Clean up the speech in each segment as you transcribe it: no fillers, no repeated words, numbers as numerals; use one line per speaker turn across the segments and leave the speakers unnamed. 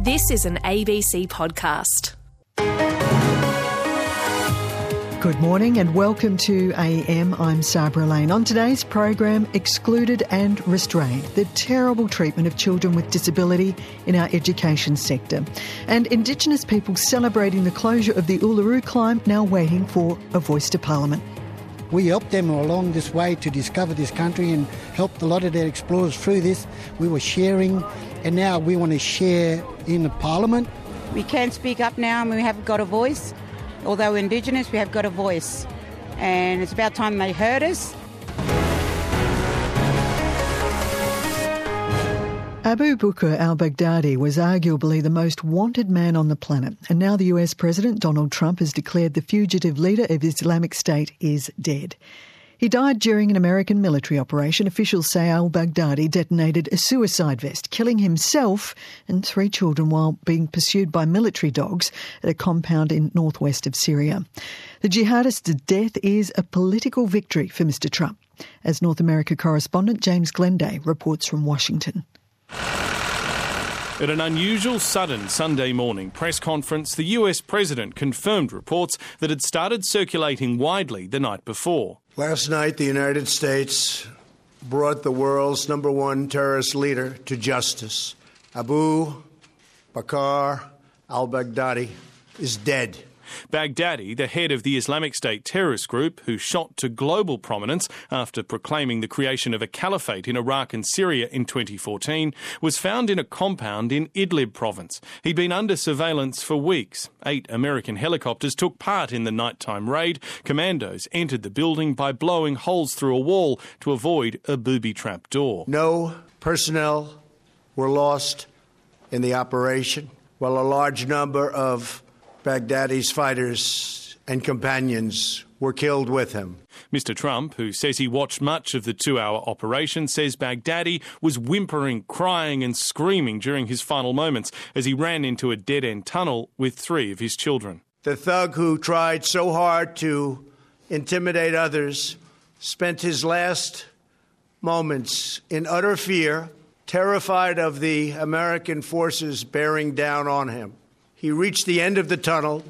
This is an ABC podcast.
Good morning and welcome to AM. I'm Sabra Lane. On today's program, excluded and restrained, the terrible treatment of children with disability in our education sector, and Indigenous people celebrating the closure of the Uluru Climb, now waiting for a voice to Parliament.
We helped them along this way to discover this country and helped a lot of their explorers through this. We were sharing, and now we want to share in the Parliament.
We can speak up now and we have got a voice. Although we're Indigenous, we have got a voice. And it's about time they heard us.
Abu Bakr al-Baghdadi was arguably the most wanted man on the planet, and now the US President Donald Trump has declared the fugitive leader of Islamic State is dead. He died during an American military operation. Officials say al-Baghdadi detonated a suicide vest, killing himself and 3 children while being pursued by military dogs at a compound in northwest of Syria. The jihadist's death is a political victory for Mr. Trump, as North America correspondent James Glenday reports from Washington.
At an unusual sudden Sunday morning press conference, the US President confirmed reports that had started circulating widely the night before.
Last night, the United States brought the world's #1 terrorist leader to justice. Abu Bakr al-Baghdadi is dead.
Baghdadi, the head of the Islamic State terrorist group, who shot to global prominence after proclaiming the creation of a caliphate in Iraq and Syria in 2014, was found in a compound in Idlib province. He'd been under surveillance for weeks. 8 American helicopters took part in the nighttime raid. Commandos entered the building by blowing holes through a wall to avoid a booby trap door.
No personnel were lost in the operation, while a large number of Baghdadi's fighters and companions were killed with him.
Mr. Trump, who says he watched much of the 2-hour operation, says Baghdadi was whimpering, crying and screaming during his final moments as he ran into a dead-end tunnel with 3 of his children.
The thug who tried so hard to intimidate others spent his last moments in utter fear, terrified of the American forces bearing down on him. He reached the end of the tunnel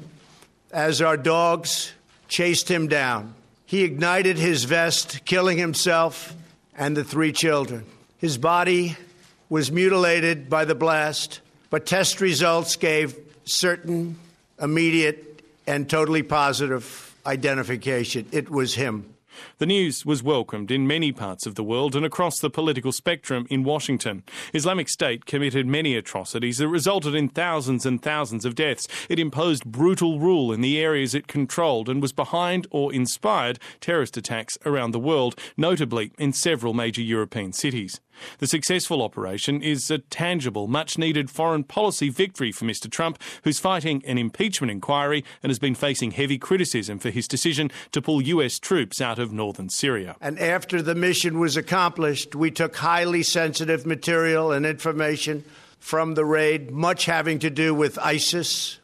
as our dogs chased him down. He ignited his vest, killing himself and the 3 children. His body was mutilated by the blast, but test results gave certain, immediate, and totally positive identification. It was him.
The news was welcomed in many parts of the world and across the political spectrum in Washington. Islamic State committed many atrocities that resulted in thousands and thousands of deaths. It imposed brutal rule in the areas it controlled and was behind or inspired terrorist attacks around the world, notably in several major European cities. The successful operation is a tangible, much-needed foreign policy victory for Mr. Trump, who's fighting an impeachment inquiry and has been facing heavy criticism for his decision to pull US troops out of northern Syria.
And after the mission was accomplished, we took highly sensitive material and information from the raid, much having to do with ISIS,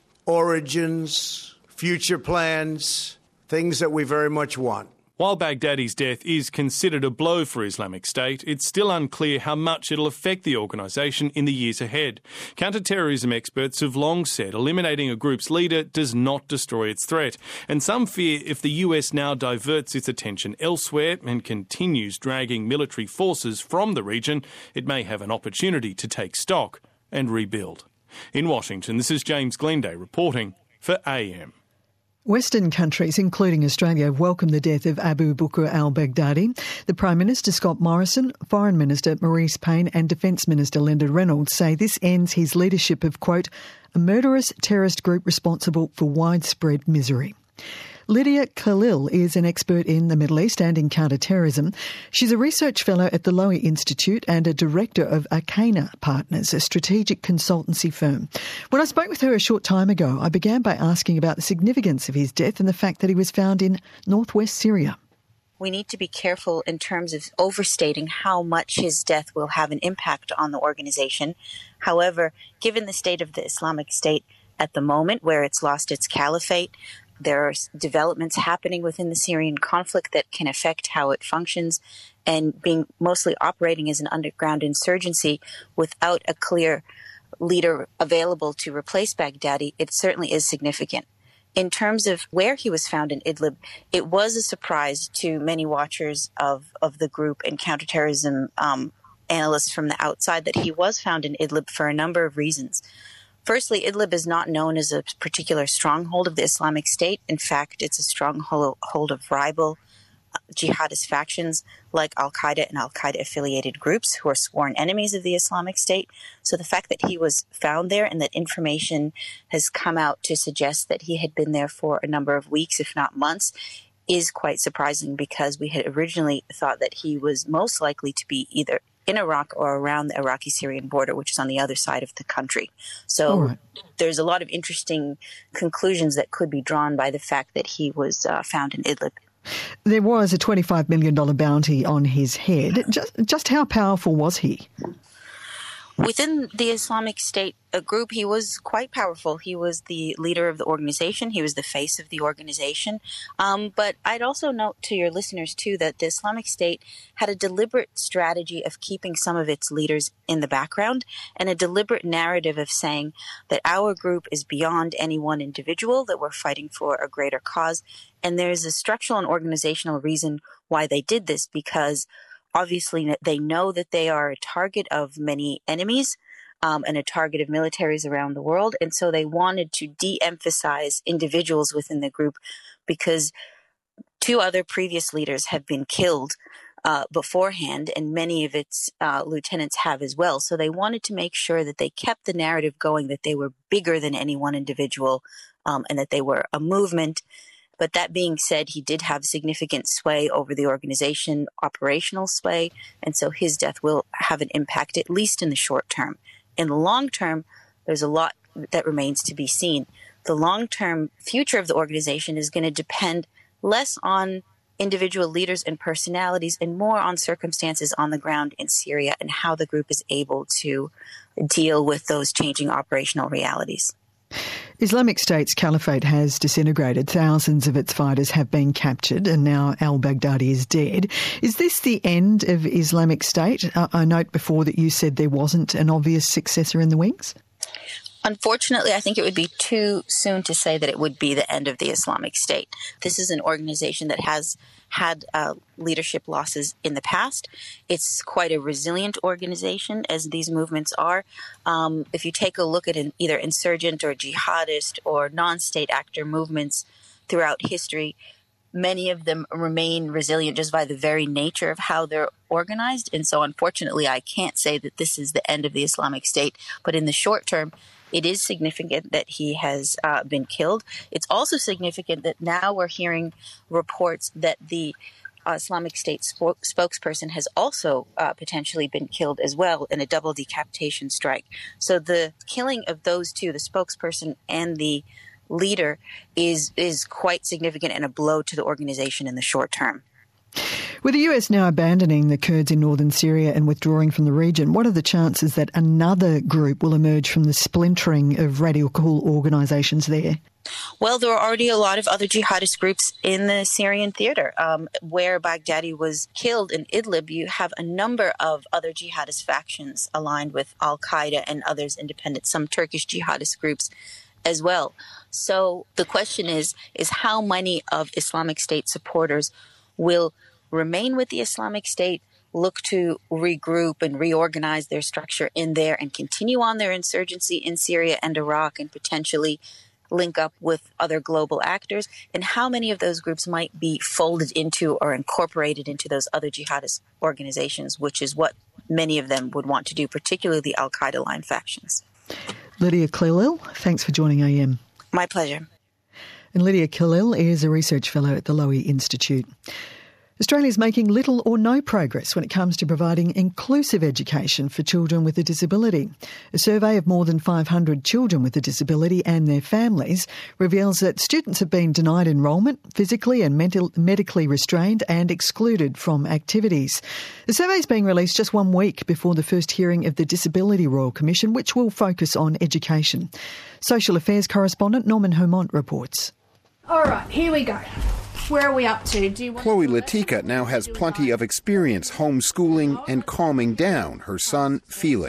origins, future plans, things that we very much want.
While Baghdadi's death is considered a blow for Islamic State, it's still unclear how much it'll affect the organisation in the years ahead. Counter-terrorism experts have long said eliminating a group's leader does not destroy its threat, and some fear if the US now diverts its attention elsewhere and continues dragging military forces from the region, it may have an opportunity to take stock and rebuild. In Washington, this is James Glenday reporting for AM.
Western countries, including Australia, have welcomed the death of Abu Bakr al-Baghdadi. The Prime Minister, Scott Morrison, Foreign Minister Marise Payne and Defence Minister Linda Reynolds say this ends his leadership of, quote, a murderous terrorist group responsible for widespread misery. Lydia Khalil is an expert in the Middle East and in counter-terrorism. She's a research fellow at the Lowy Institute and a director of Arcana Partners, a strategic consultancy firm. When I spoke with her a short time ago, I began by asking about the significance of his death and the fact that he was found in northwest Syria.
We need to be careful in terms of overstating how much his death will have an impact on the organization. However, given the state of the Islamic State at the moment, where it's lost its caliphate, there are developments happening within the Syrian conflict that can affect how it functions, and being mostly operating as an underground insurgency without a clear leader available to replace Baghdadi, it certainly is significant. In terms of where he was found in Idlib, it was a surprise to many watchers of the group and counterterrorism analysts from the outside that he was found in Idlib for a number of reasons. Firstly, Idlib is not known as a particular stronghold of the Islamic State. In fact, it's a stronghold of rival jihadist factions like Al-Qaeda and Al-Qaeda-affiliated groups who are sworn enemies of the Islamic State. So the fact that he was found there and that information has come out to suggest that he had been there for a number of weeks, if not months, is quite surprising, because we had originally thought that he was most likely to be either in Iraq or around the Iraqi-Syrian border, which is on the other side of the country. So there's a lot of interesting conclusions that could be drawn by the fact that he was found in Idlib.
There was a $25 million bounty on his head. Just how powerful was he?
Within the Islamic State group, he was quite powerful. He was the leader of the organization. He was the face of the organization. But I'd also note to your listeners, too, that the Islamic State had a deliberate strategy of keeping some of its leaders in the background, and a deliberate narrative of saying that our group is beyond any one individual, that we're fighting for a greater cause. And there's a structural and organizational reason why they did this, because obviously they know that they are a target of many enemies and a target of militaries around the world. And so they wanted to de-emphasize individuals within the group, because 2 other previous leaders have been killed beforehand, and many of its lieutenants have as well. So they wanted to make sure that they kept the narrative going, that they were bigger than any one individual, and that they were a movement. But that being said, he did have significant sway over the organization, operational sway, and so his death will have an impact, at least in the short term. In the long term, there's a lot that remains to be seen. The long-term future of the organization is going to depend less on individual leaders and personalities and more on circumstances on the ground in Syria and how the group is able to deal with those changing operational realities.
Islamic State's caliphate has disintegrated. Thousands of its fighters have been captured, and now al-Baghdadi is dead. Is this the end of Islamic State? I note before that you said there wasn't an obvious successor in the wings.
Unfortunately, I think it would be too soon to say that it would be the end of the Islamic State. This is an organization that has had leadership losses in the past. It's quite a resilient organization, as these movements are. If you take a look at either insurgent or jihadist or non-state actor movements throughout history, many of them remain resilient just by the very nature of how they're organized. And so, unfortunately, I can't say that this is the end of the Islamic State. But in the short term, it is significant that he has been killed. It's also significant that now we're hearing reports that the Islamic State spokesperson has also potentially been killed as well in a double decapitation strike. So the killing of those two, the spokesperson and the leader, is quite significant and a blow to the organization in the short term.
With the US now abandoning the Kurds in northern Syria and withdrawing from the region, what are the chances that another group will emerge from the splintering of radical organisations there?
Well, there are already a lot of other jihadist groups in the Syrian theater. Where Baghdadi was killed in Idlib, you have a number of other jihadist factions aligned with Al-Qaeda and others independent, some Turkish jihadist groups as well. So the question is how many of Islamic State supporters will remain with the Islamic State, look to regroup and reorganize their structure in there and continue on their insurgency in Syria and Iraq and potentially link up with other global actors, and how many of those groups might be folded into or incorporated into those other jihadist organizations, which is what many of them would want to do, particularly the Al-Qaeda line factions.
Lydia Khalil, thanks for joining AM.
My pleasure.
And Lydia Khalil is a research fellow at the Lowy Institute. Australia is making little or no progress when it comes to providing inclusive education for children with a disability. A survey of more than 500 children with a disability and their families reveals that students have been denied enrolment, physically and medically restrained and excluded from activities. The survey is being released just 1 week before the first hearing of the Disability Royal Commission, which will focus on education. Social Affairs correspondent Norman Hermont reports.
All right, here we go. Where are we up to?
Chloe Latika now has plenty of experience homeschooling and calming down her son, Felix.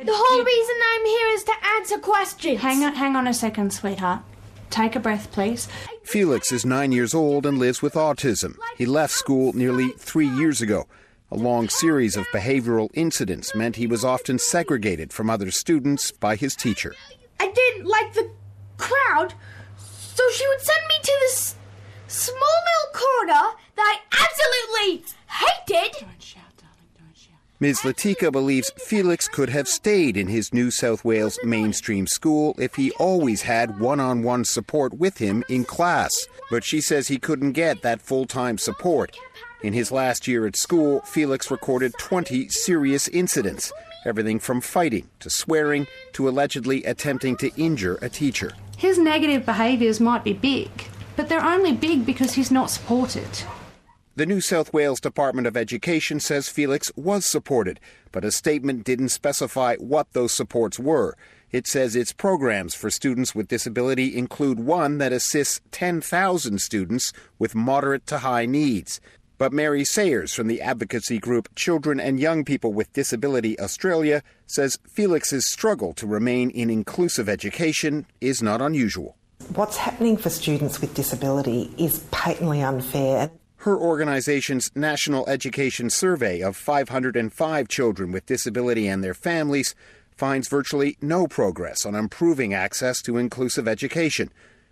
The whole reason I'm here is to answer questions.
Hang on a second, sweetheart. Take a breath, please.
Felix is 9 years old and lives with autism. He left school nearly 3 years ago. A long series of behavioural incidents meant he was often segregated from other students by his teacher.
I didn't like the crowd, so she would send me to this small little corner that I absolutely hated.
Don't shout, darling, don't shout.
Ms. Latika believes Felix could have stayed in his New South Wales mainstream school if he always had one-on-one support with him in class. But she says he couldn't get that full-time support. In his last year at school, Felix recorded 20 serious incidents, everything from fighting to swearing to allegedly attempting to injure a teacher.
His negative behaviours might be big, but they're only big because he's not supported.
The New South Wales Department of Education says Felix was supported, but a statement didn't specify what those supports were. It says its programs for students with disability include one that assists 10,000 students with moderate to high needs. But Mary Sayers from the advocacy group Children and Young People with Disability Australia says Felix's struggle to remain in inclusive education is not unusual.
What's happening for students with disability is patently unfair.
Her organisation's National Education Survey of 505 children with disability and their families finds virtually no progress on improving access to inclusive education.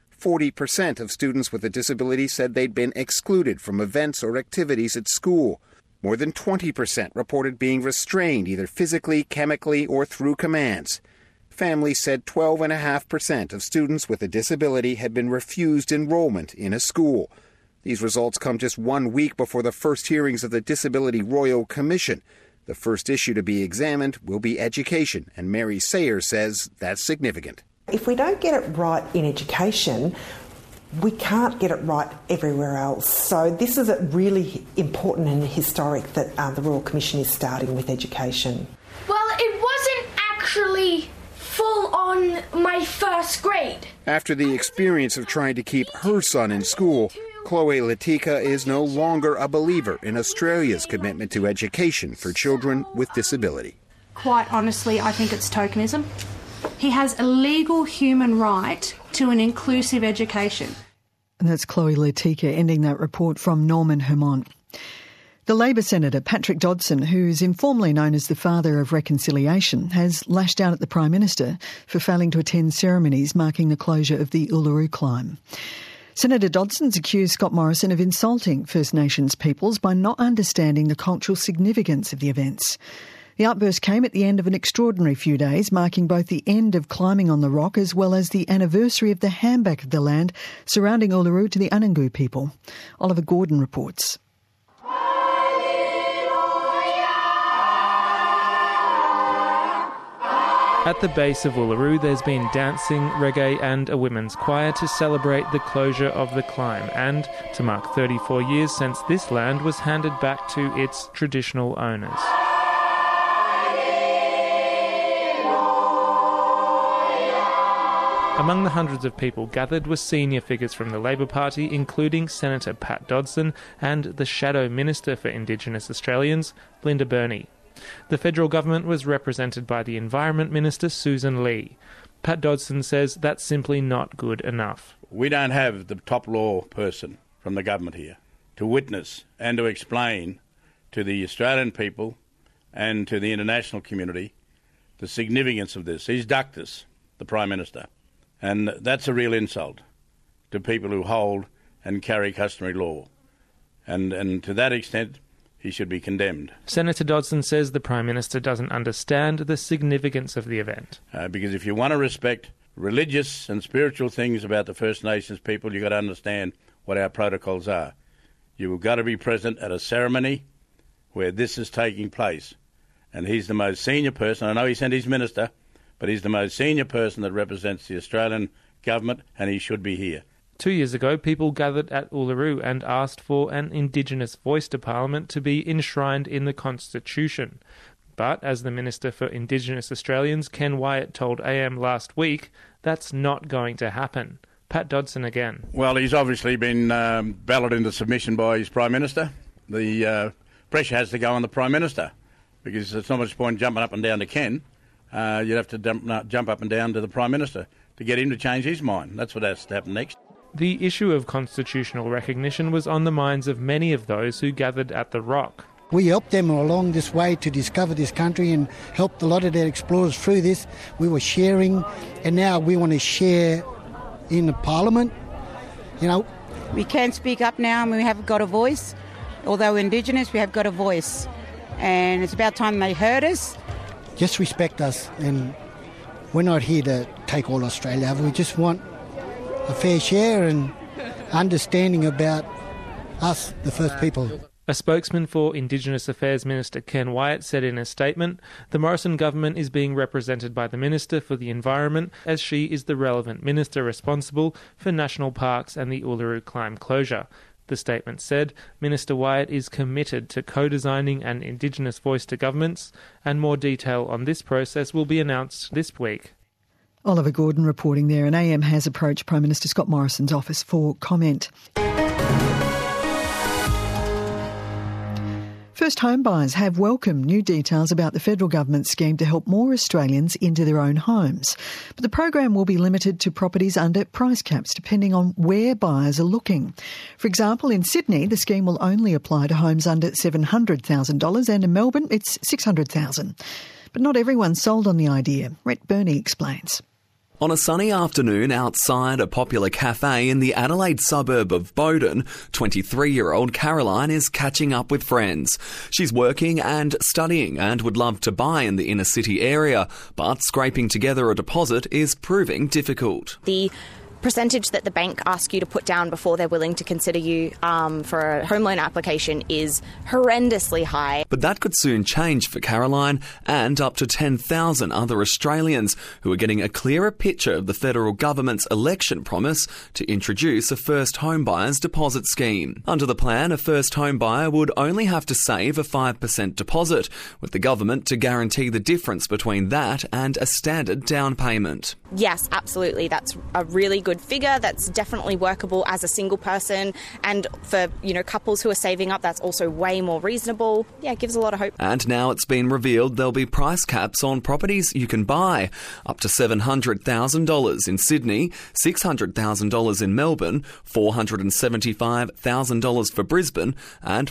40% of students with a disability said they'd been excluded from events or activities at school. More than 20% reported being restrained either physically, chemically, or through commands. Families said 12.5% of students with a disability had been refused enrollment in a school. These results come just 1 week before the first hearings of the Disability Royal Commission. The first issue to be examined will be education, and Mary Sayers says that's significant.
If we don't get it right in education, we can't get it right everywhere else. So this is really important and historic that the Royal Commission is starting with education.
Well, it wasn't actually full on my first grade.
After the experience of trying to keep her son in school, Chloe Latika is no longer a believer in Australia's commitment to education for children with disability.
Quite honestly, I think it's tokenism. He has a legal human right to an inclusive education.
And that's Chloe Latika ending that report from Norman Hermont. The Labor Senator Patrick Dodson, who's informally known as the father of reconciliation, has lashed out at the Prime Minister for failing to attend ceremonies marking the closure of the Uluru Climb. Senator Dodson's accused Scott Morrison of insulting First Nations peoples by not understanding the cultural significance of the events. The outburst came at the end of an extraordinary few days, marking both the end of climbing on the rock as well as the anniversary of the handback of the land surrounding Uluru to the Anangu people. Oliver Gordon reports.
At the base of Uluru, there's been dancing, reggae and a women's choir to celebrate the closure of the climb and to mark 34 years since this land was handed back to its traditional owners. Among the hundreds of people gathered were senior figures from the Labor Party, including Senator Pat Dodson and the Shadow Minister for Indigenous Australians, Linda Burney. The federal government was represented by the Environment Minister, Susan Lee. Pat Dodson says that's simply not good enough.
We don't have the top law person from the government here to witness and to explain to the Australian people and to the international community the significance of this. He's ducked us, the Prime Minister. And that's a real insult to people who hold and carry customary law. And to that extent, he should be condemned.
Senator Dodson says the Prime Minister doesn't understand the significance of the event.
Because if you want to respect religious and spiritual things about the First Nations people, you've got to understand what our protocols are. You've got to be present at a ceremony where this is taking place. And he's the most senior person. I know he sent his minister, but he's the most senior person that represents the Australian government, and he should be here.
2 years ago, people gathered at Uluru and asked for an Indigenous voice to Parliament to be enshrined in the Constitution. But, as the Minister for Indigenous Australians, Ken Wyatt, told AM last week, that's not going to happen. Pat Dodson again.
Well, he's obviously been balloted into submission by his Prime Minister. The pressure has to go on the Prime Minister, because there's not much point jumping up and down to Ken. you'd have to jump up and down to the Prime Minister to get him to change his mind. That's what has to happen next.
The issue of constitutional recognition was on the minds of many of those who gathered at the Rock.
We helped them along this way to discover this country and helped a lot of their explorers through this. We were sharing, and now we want to share in the Parliament. You know,
we can speak up now and we have got a voice. Although Indigenous, we have got a voice. And it's about time they heard us.
Just respect us, and we're not here to take all Australia over. We just want a fair share and understanding about us, the First People.
A spokesman for Indigenous Affairs Minister Ken Wyatt said in a statement, the Morrison government is being represented by the Minister for the Environment, as she is the relevant minister responsible for national parks and the Uluru Climb closure. The statement said Minister Wyatt is committed to co-designing an Indigenous voice to governments, and more detail on this process will be announced this week.
Oliver Gordon reporting there, and AM has approached Prime Minister Scott Morrison's office for comment. First home buyers have welcomed new details about the federal government's scheme to help more Australians into their own homes. But the program will be limited to properties under price caps, depending on where buyers are looking. For example, in Sydney, the scheme will only apply to homes under $700,000, and in Melbourne, it's $600,000. But not everyone's sold on the idea. Rhett Burney explains.
On a sunny afternoon outside a popular cafe in the Adelaide suburb of Bowden, 23-year-old Caroline is catching up with friends. She's working and studying and would love to buy in the inner city area, but scraping together a deposit is proving difficult.
The percentage that the bank asks you to put down before they're willing to consider you for a home loan application is horrendously high.
But that could soon change for Caroline and up to 10,000 other Australians who are getting a clearer picture of the federal government's election promise to introduce a first home buyer's deposit scheme. Under the plan, a first home buyer would only have to save a 5% deposit, with the government to guarantee the difference between that and a standard down payment.
Yes, absolutely. That's a really good figure. That's definitely workable as a single person, and for couples who are saving up, that's also way more reasonable. Yeah, it gives a lot of hope.
And now it's been revealed there'll be price caps on properties you can buy, up to $700,000 in Sydney, $600,000 in Melbourne, $475,000 for Brisbane, and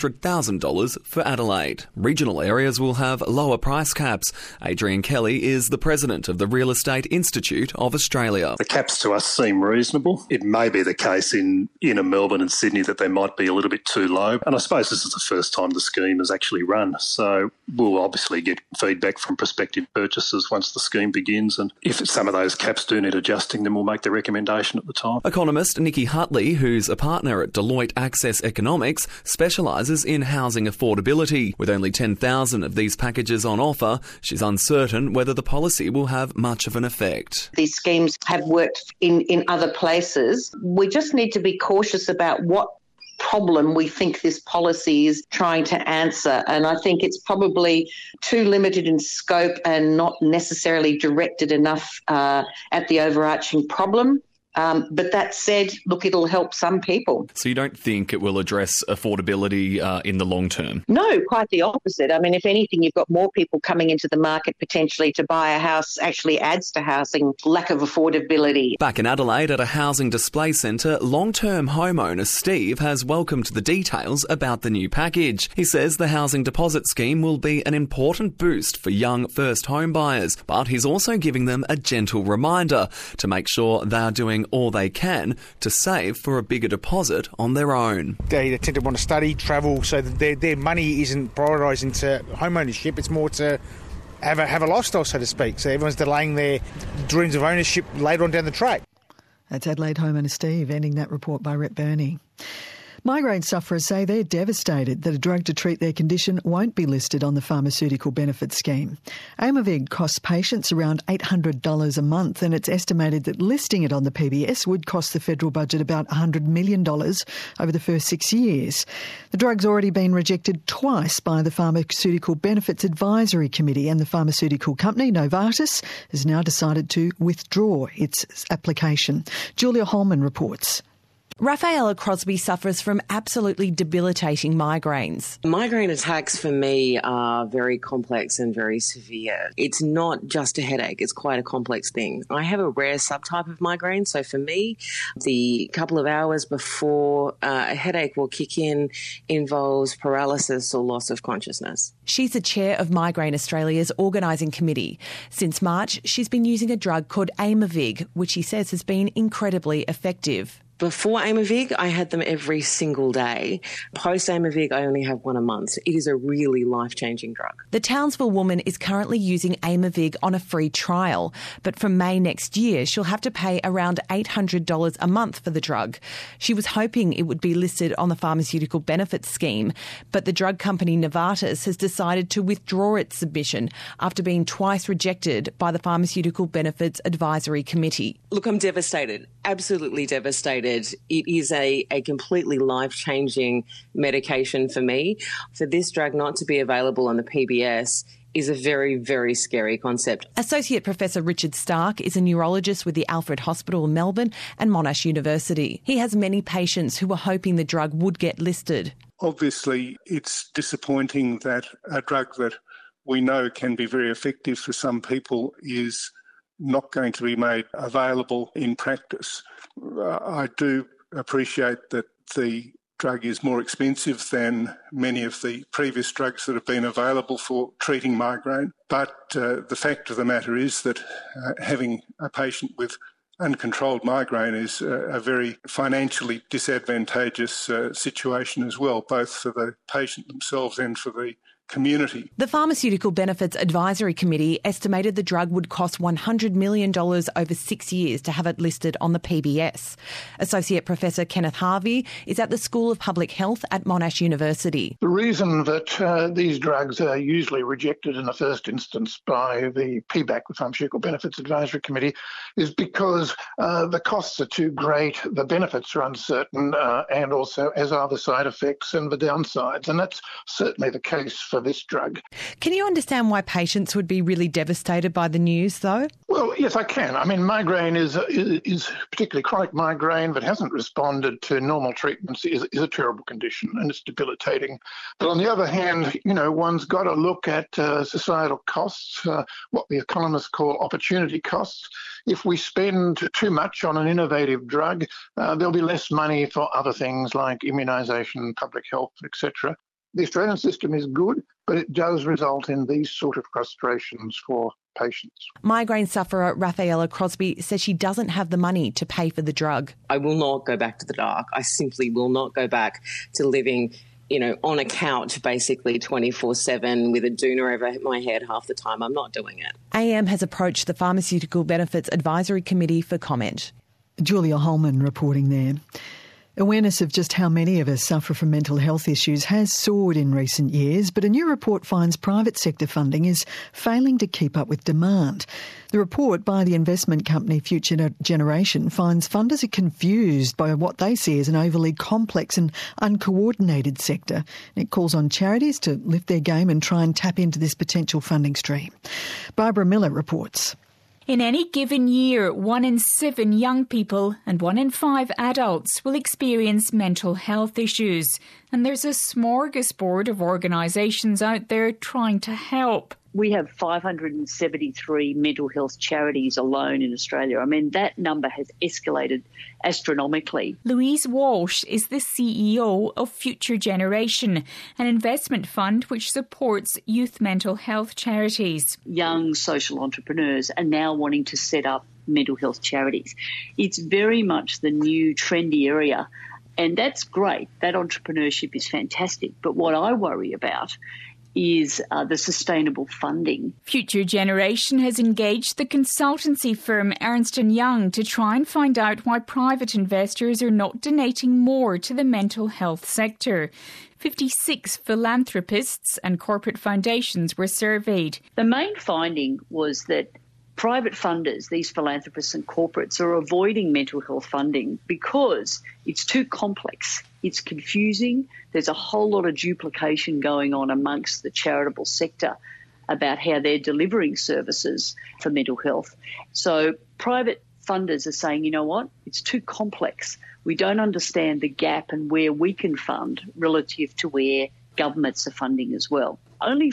$400,000 for Adelaide. Regional areas will have lower price caps. Adrian Kelly is the president of the Real Estate Institute of Australia.
The caps to us seem reasonable. It may be the case in inner Melbourne and Sydney that they might be a little bit too low. And I suppose this is the first time the scheme has actually run. So we'll obviously get feedback from prospective purchasers once the scheme begins. And if some of those caps do need adjusting, then we'll make the recommendation at the time.
Economist Nikki Hutley, who's a partner at Deloitte Access Economics, specialises in housing affordability. With only 10,000 of these packages on offer, she's uncertain whether the policy will have much of an effect.
These schemes have worked in other places. We just need to be cautious about what problem we think this policy is trying to answer. And I think it's probably too limited in scope and not necessarily directed enough at the overarching problem. But that said, look, it'll help some people.
So you don't think it will address affordability in the long term?
No, quite the opposite. I mean, if anything, you've got more people coming into the market potentially to buy a house, actually adds to housing lack of affordability.
Back in Adelaide at a housing display centre, long-term homeowner Steve has welcomed the details about the new package. He says the housing deposit scheme will be an important boost for young first home buyers, but he's also giving them a gentle reminder to make sure they're doing all they can to save for a bigger deposit on their own.
They tend to want to study, travel, so that their money isn't prioritised into home ownership. It's more to have a lifestyle, so to speak. So everyone's delaying their dreams of ownership later on down the track.
That's Adelaide homeowner Steve, ending that report by Rhett Burney. Migraine sufferers say they're devastated that a drug to treat their condition won't be listed on the pharmaceutical benefits scheme. Aimovig costs patients around $800 a month, and it's estimated that listing it on the PBS would cost the federal budget about $100 million over the first 6 years. The drug's already been rejected twice by the Pharmaceutical Benefits Advisory Committee, and the pharmaceutical company Novartis has now decided to withdraw its application. Julia Holman reports.
Rafaela Crosby suffers from absolutely debilitating migraines.
Migraine attacks for me are very complex and very severe. It's not just a headache, it's quite a complex thing. I have a rare subtype of migraine, so for me, the couple of hours before a headache will kick in involves paralysis or loss of consciousness.
She's the chair of Migraine Australia's organising committee. Since March, she's been using a drug called Aimovig, which she says has been incredibly effective.
Before Aimovig, I had them every single day. Post Aimovig, I only have one a month. It is a really life-changing drug.
The Townsville woman is currently using Aimovig on a free trial, but from May next year, she'll have to pay around $800 a month for the drug. She was hoping it would be listed on the Pharmaceutical Benefits Scheme, but the drug company Novartis has decided to withdraw its submission after being twice rejected by the Pharmaceutical Benefits Advisory Committee.
Look, I'm devastated, absolutely devastated. It is a completely life-changing medication for me. For this drug not to be available on the PBS is a very, very scary concept.
Associate Professor Richard Stark is a neurologist with the Alfred Hospital in Melbourne and Monash University. He has many patients who were hoping the drug would get listed.
Obviously, it's disappointing that a drug that we know can be very effective for some people is not going to be made available in practice. I do appreciate that the drug is more expensive than many of the previous drugs that have been available for treating migraine, but the fact of the matter is that having a patient with uncontrolled migraine is a very financially disadvantageous situation as well, both for the patient themselves and for the community.
The Pharmaceutical Benefits Advisory Committee estimated the drug would cost $100 million over 6 years to have it listed on the PBS. Associate Professor Kenneth Harvey is at the School of Public Health at Monash University.
The reason that these drugs are usually rejected in the first instance by the PBAC, the Pharmaceutical Benefits Advisory Committee, is because the costs are too great, the benefits are uncertain, and also as are the side effects and the downsides. And that's certainly the case for this drug.
Can you understand why patients would be really devastated by the news, though?
Well, yes, I can. I mean, migraine is particularly chronic migraine that hasn't responded to normal treatments is a terrible condition and it's debilitating. But on the other hand, one's got to look at societal costs, what the economists call opportunity costs. If we spend too much on an innovative drug, there'll be less money for other things like immunisation, public health, etc. The Australian system is good, but it does result in these sort of frustrations for patients.
Migraine sufferer Rafaela Crosby says she doesn't have the money to pay for the drug.
I will not go back to the dark. I simply will not go back to living, on a couch basically 24/7 with a doona over my head half the time. I'm not doing it.
AM has approached the Pharmaceutical Benefits Advisory Committee for comment.
Julia Holman reporting there. Awareness of just how many of us suffer from mental health issues has soared in recent years, but a new report finds private sector funding is failing to keep up with demand. The report by the investment company Future Generation finds funders are confused by what they see as an overly complex and uncoordinated sector. It calls on charities to lift their game and try and tap into this potential funding stream. Barbara Miller reports.
In any given year, 1 in 7 young people and 1 in 5 adults will experience mental health issues. And there's a smorgasbord of organisations out there trying to help.
We have 573 mental health charities alone in Australia. I mean, that number has escalated astronomically.
Louise Walsh is the CEO of Future Generation, an investment fund which supports youth mental health charities.
Young social entrepreneurs are now wanting to set up mental health charities. It's very much the new trendy area, and that's great. That entrepreneurship is fantastic. But what I worry about is the sustainable funding.
Future Generation has engaged the consultancy firm Ernst & Young to try and find out why private investors are not donating more to the mental health sector. 56 philanthropists and corporate foundations were surveyed.
The main finding was that private funders, these philanthropists and corporates, are avoiding mental health funding because it's too complex. It's confusing. There's a whole lot of duplication going on amongst the charitable sector about how they're delivering services for mental health. So private funders are saying, you know what, it's too complex. We don't understand the gap and where we can fund relative to where governments are funding as well. Only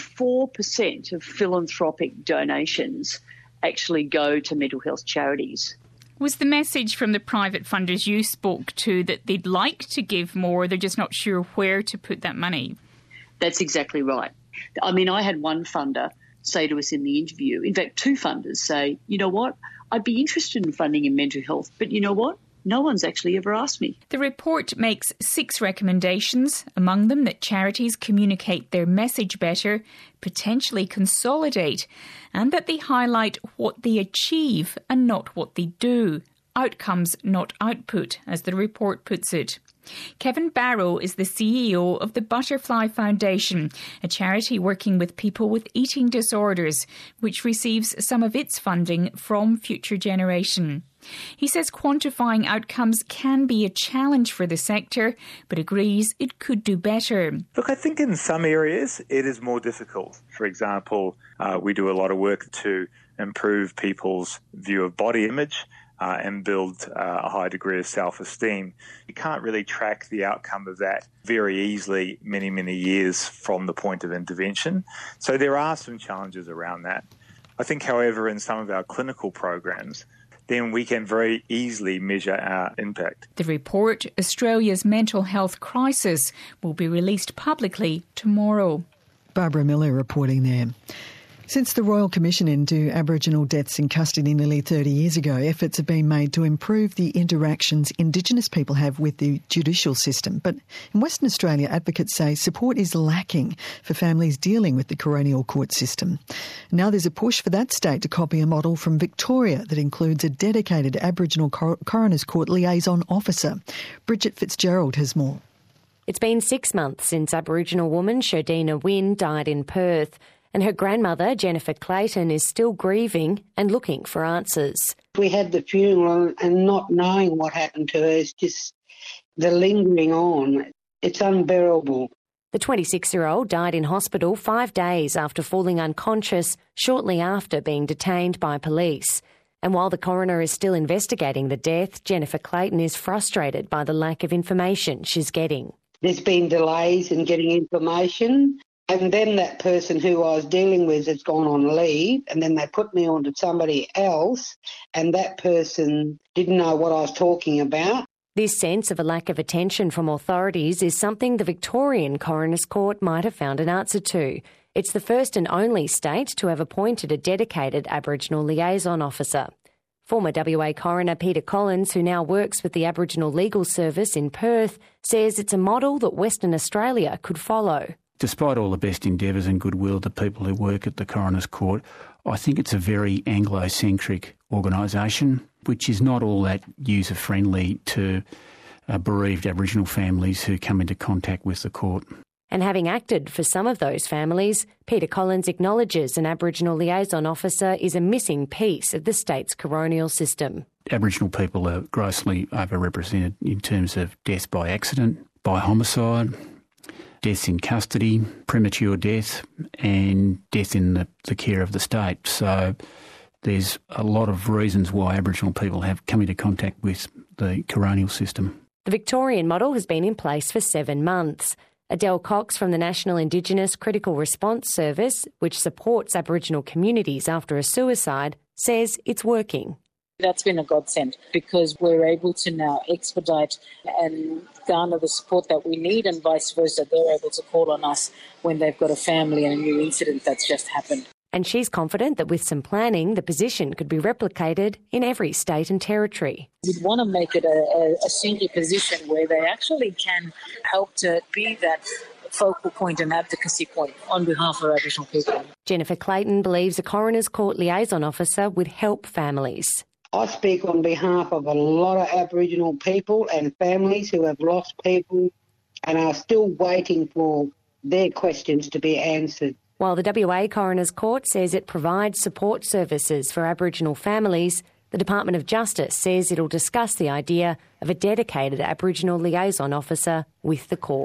4% of philanthropic donations actually go to mental health charities.
Was the message from the private funders you spoke to that they'd like to give more, they're just not sure where to put that money?
That's exactly right. I mean, I had one funder say to us in the interview, in fact, two funders say, you know what, I'd be interested in funding in mental health, but you know what? No one's actually ever asked me.
The report makes 6 recommendations, among them that charities communicate their message better, potentially consolidate, and that they highlight what they achieve and not what they do. Outcomes, not output, as the report puts it. Kevin Barrow is the CEO of the Butterfly Foundation, a charity working with people with eating disorders, which receives some of its funding from Future Generation. He says quantifying outcomes can be a challenge for the sector, but agrees it could do better.
Look, I think in some areas it is more difficult. For example, we do a lot of work to improve people's view of body image and build a high degree of self-esteem. You can't really track the outcome of that very easily many, many years from the point of intervention. So there are some challenges around that. I think, however, in some of our clinical programs, then we can very easily measure our impact.
The report, Australia's Mental Health Crisis, will be released publicly tomorrow.
Barbara Miller reporting there. Since the Royal Commission into Aboriginal deaths in custody nearly 30 years ago, efforts have been made to improve the interactions Indigenous people have with the judicial system. But in Western Australia, advocates say support is lacking for families dealing with the coronial court system. Now there's a push for that state to copy a model from Victoria that includes a dedicated Aboriginal Coroner's Court liaison officer. Bridget Fitzgerald has more.
It's been 6 months since Aboriginal woman Shodina Wynne died in Perth, and her grandmother, Jennifer Clayton, is still grieving and looking for answers.
We had the funeral and not knowing what happened to her is just the lingering on. It's unbearable.
The 26-year-old died in hospital 5 days after falling unconscious shortly after being detained by police. And while the coroner is still investigating the death, Jennifer Clayton is frustrated by the lack of information she's getting.
There's been delays in getting information. And then that person who I was dealing with has gone on leave, and then they put me on to somebody else, and that person didn't know what I was talking about.
This sense of a lack of attention from authorities is something the Victorian Coroner's Court might have found an answer to. It's the first and only state to have appointed a dedicated Aboriginal liaison officer. Former WA Coroner Peter Collins, who now works with the Aboriginal Legal Service in Perth, says it's a model that Western Australia could follow.
Despite all the best endeavours and goodwill of the people who work at the Coroner's Court, I think it's a very Anglo-centric organisation, which is not all that user-friendly to bereaved Aboriginal families who come into contact with the court.
And having acted for some of those families, Peter Collins acknowledges an Aboriginal liaison officer is a missing piece of the state's coronial system.
Aboriginal people are grossly overrepresented in terms of death by accident, by homicide, deaths in custody, premature death, and death in the care of the state. So there's a lot of reasons why Aboriginal people have come into contact with the coronial system.
The Victorian model has been in place for 7 months. Adele Cox from the National Indigenous Critical Response Service, which supports Aboriginal communities after a suicide, says it's working.
That's been a godsend because we're able to now expedite and garner the support that we need, and vice versa. They're able to call on us when they've got a family and a new incident that's just happened.
And she's confident that with some planning, the position could be replicated in every state and territory.
We'd want to make it a senior position where they actually can help to be that focal point and advocacy point on behalf of Aboriginal people.
Jennifer Clayton believes a Coroner's Court liaison officer would help families.
I speak on behalf of a lot of Aboriginal people and families who have lost people and are still waiting for their questions to be answered.
While the WA Coroner's Court says it provides support services for Aboriginal families, the Department of Justice says it'll discuss the idea of a dedicated Aboriginal liaison officer with the court.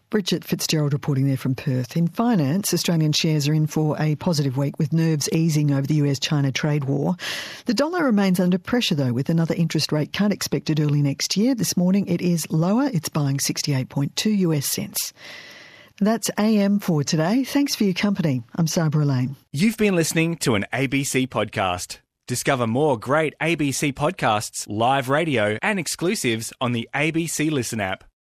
Bridget Fitzgerald reporting there from Perth. In finance, Australian shares are in for a positive week with nerves easing over the US-China trade war. The dollar remains under pressure though, with another interest rate cut expected early next year. This morning it is lower. It's buying 68.2 US cents. That's AM for today. Thanks for your company. I'm Sabra Lane.
You've been listening to an ABC podcast. Discover more great ABC podcasts, live radio and exclusives on the ABC Listen app.